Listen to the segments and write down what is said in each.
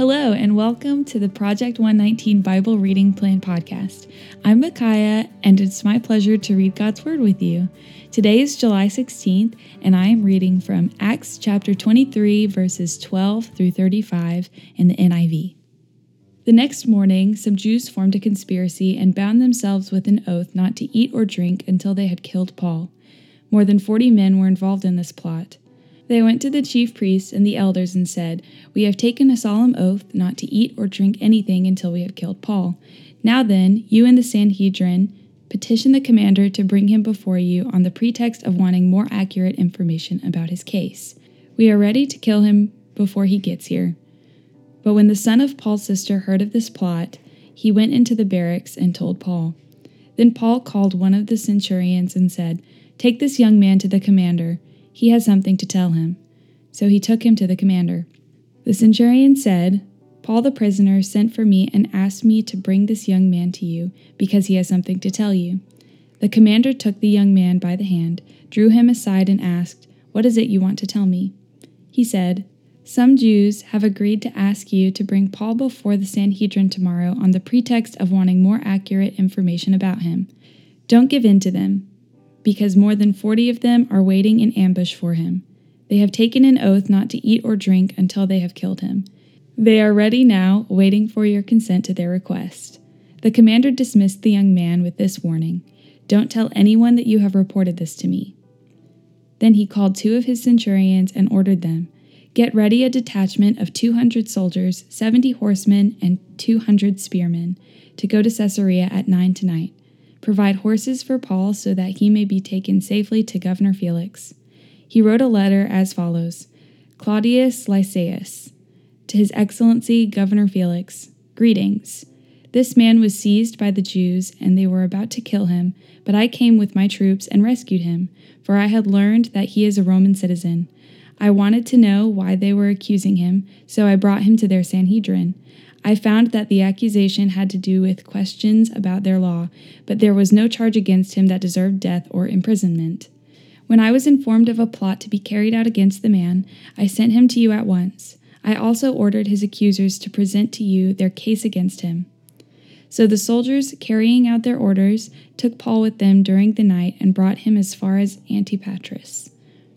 Hello, and welcome to the Project 119 Bible Reading Plan podcast. I'm Micaiah, and it's my pleasure to read God's Word with you. Today is July 16th, and I am reading from Acts chapter 23, verses 12 through 35 in the NIV. The next morning, some Jews formed a conspiracy and bound themselves with an oath not to eat or drink until they had killed Paul. More than 40 men were involved in this plot. They went to the chief priests and the elders and said, "We have taken a solemn oath not to eat or drink anything until we have killed Paul. Now then, you and the Sanhedrin, petition the commander to bring him before you on the pretext of wanting more accurate information about his case. We are ready to kill him before he gets here." But when the son of Paul's sister heard of this plot, he went into the barracks and told Paul. Then Paul called one of the centurions and said, "Take this young man to the commander. He has something to tell him." So he took him to the commander. The centurion said, "Paul the prisoner sent for me and asked me to bring this young man to you because he has something to tell you." The commander took the young man by the hand, drew him aside and asked, "What is it you want to tell me?" He said, "Some Jews have agreed to ask you to bring Paul before the Sanhedrin tomorrow on the pretext of wanting more accurate information about him. Don't give in to them, because more than 40 of them are waiting in ambush for him. They have taken an oath not to eat or drink until they have killed him. They are ready now, waiting for your consent to their request." The commander dismissed the young man with this warning, "Don't tell anyone that you have reported this to me." Then he called 2 of his centurions and ordered them, "Get ready a detachment of 200 soldiers, 70 horsemen, and 200 spearmen, to go to Caesarea at 9 tonight. Provide horses for Paul so that he may be taken safely to Governor Felix." He wrote a letter as follows: "Claudius Lysias, to His Excellency Governor Felix, greetings. This man was seized by the Jews, and they were about to kill him, but I came with my troops and rescued him, for I had learned that he is a Roman citizen. I wanted to know why they were accusing him, so I brought him to their Sanhedrin. I found that the accusation had to do with questions about their law, but there was no charge against him that deserved death or imprisonment. When I was informed of a plot to be carried out against the man, I sent him to you at once. I also ordered his accusers to present to you their case against him." So the soldiers, carrying out their orders, took Paul with them during the night and brought him as far as Antipatris.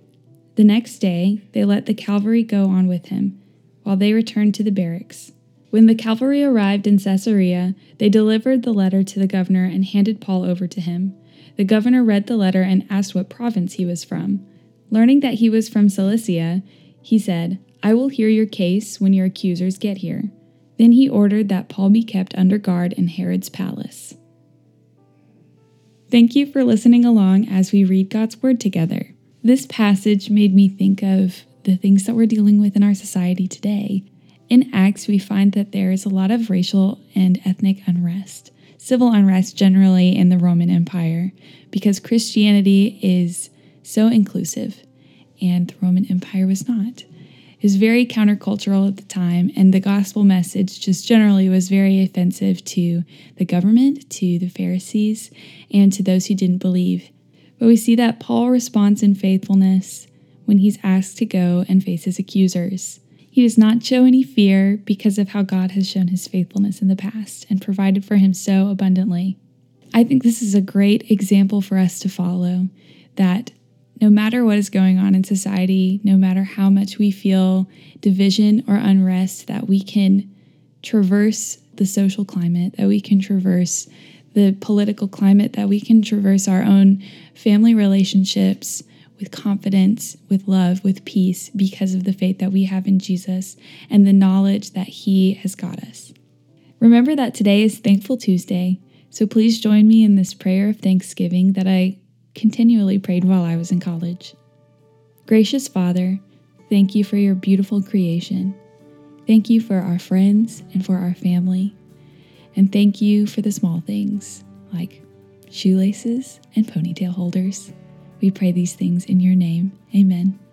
The next day, they let the cavalry go on with him, while they returned to the barracks. When the cavalry arrived in Caesarea, they delivered the letter to the governor and handed Paul over to him. The governor read the letter and asked what province he was from. Learning that he was from Cilicia, he said, "I will hear your case when your accusers get here." Then he ordered that Paul be kept under guard in Herod's palace. Thank you for listening along as we read God's Word together. This passage made me think of the things that we're dealing with in our society today. In Acts, we find that there is a lot of racial and ethnic unrest, civil unrest generally in the Roman Empire, because Christianity is so inclusive, and the Roman Empire was not. It was very countercultural at the time, and the gospel message just generally was very offensive to the government, to the Pharisees, and to those who didn't believe. But we see that Paul responds in faithfulness when he's asked to go and face his accusers. He does not show any fear because of how God has shown his faithfulness in the past and provided for him so abundantly. I think this is a great example for us to follow, that no matter what is going on in society, no matter how much we feel division or unrest, that we can traverse the social climate, that we can traverse the political climate, that we can traverse our own family relationships with confidence, with love, with peace, because of the faith that we have in Jesus and the knowledge that He has got us. Remember that today is Thankful Tuesday, so please join me in this prayer of thanksgiving that I continually prayed while I was in college. Gracious Father, thank you for your beautiful creation. Thank you for our friends and for our family. And thank you for the small things like shoelaces and ponytail holders. We pray these things in your name. Amen.